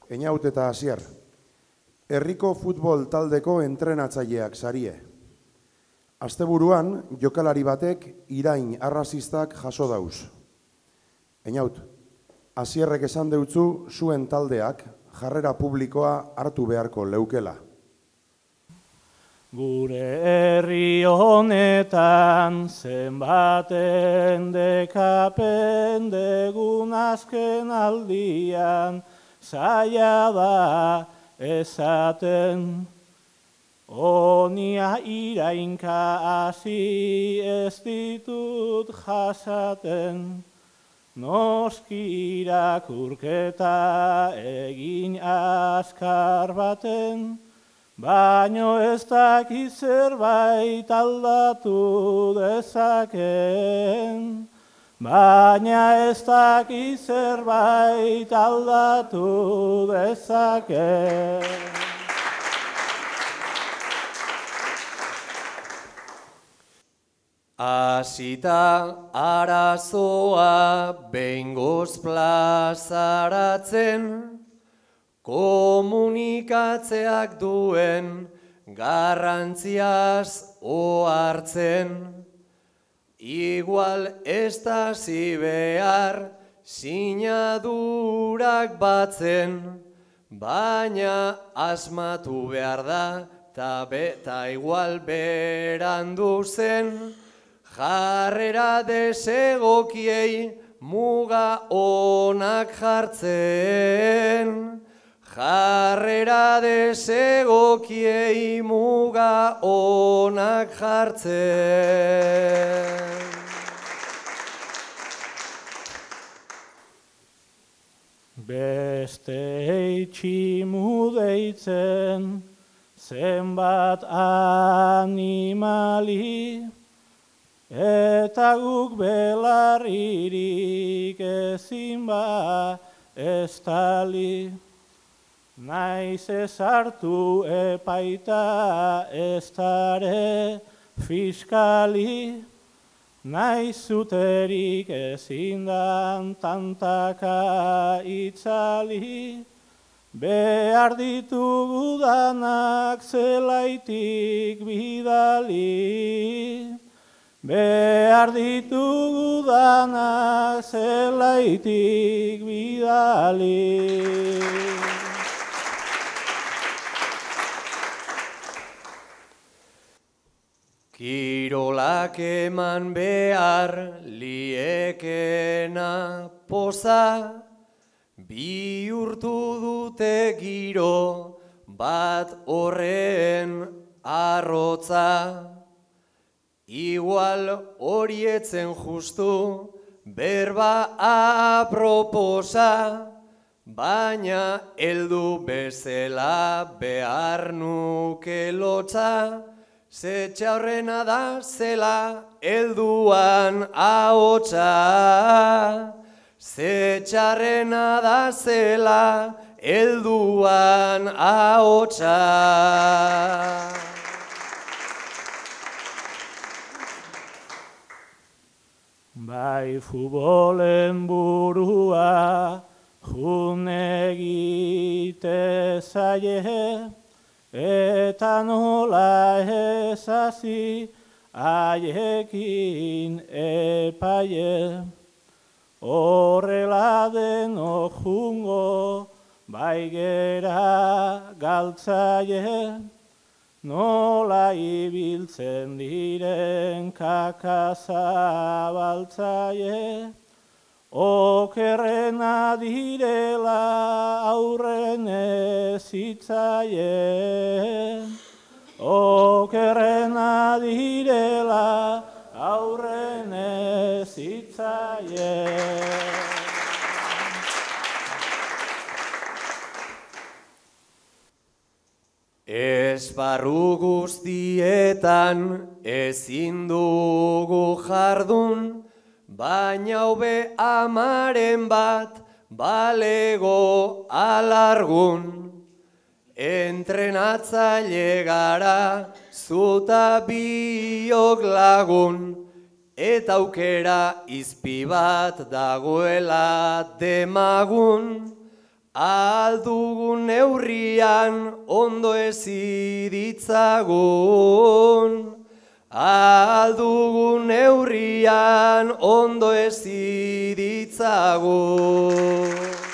Einaut eta Asier, herriko futbol taldeko entrenatzaileak sarie. Asteburuan, jokalari batek irain arrazistak jaso dauz. Einaut, Asierrek esan deutzu zuen taldeak jarrera publikoa hartu beharko leukela. Gure herri honetan zenbaten dekapen degun azken aldian zaila da esaten. Onia irainka hasi ez ditut jasaten. Noski irakurketa egin azkar baten, baino ez dakit zerbait aldatu dezaken. Baina ez dakit zerbait aldatu dezaken. Hasita arazoa behingoz plazaratzen, komunikatzeak duen garrantziaz ohartzen. Igual ez da behar sinadurak batzen, baina asmatu behar da ta igual berandu zen. Jarrera desegokiei muga onak jartzen. Jarrera desegokiei muga onak jartzen. Beste tximu deitzen zenbat animali, eta guk belarririk ezin ba estali. Naiz ez hartu epaita ez dare fiskali, naiz zuterik ezin dan tantaka itzali. Behar ditugu danak zelaitik bidali. Behar ditugu danak zelaitik bidali. Kirolak eman behar liekena poza, bihurtu dute giro bat horren arrotza. Igual horietzen justu berba aproposa, baina heldu bezala behar nuke lotza. Zetxa horrena da zela helduan ahotsa. Zetxarrena da zela helduan ahotsa. Bai futbolen burua jun egite zaie, eta nola ez hasi haiekin epaie. Horrela denok jungo bai gera galtzaie, nola ibiltzen diren kakazabaltzaie. Okerrena direla aurren ezitzaie. Okerrena direla aurren ezitzaie. Esparru guztietan ezin dugu jardun, baina hobe amaren bat balego alargun. Entrenatzaile gara zuta biok lagun, eta aukera izpi bat dagoela demagun. aldugun neurrian ondo ezi ditzagun. Aldugun neurrian ondo ezi ditzagun.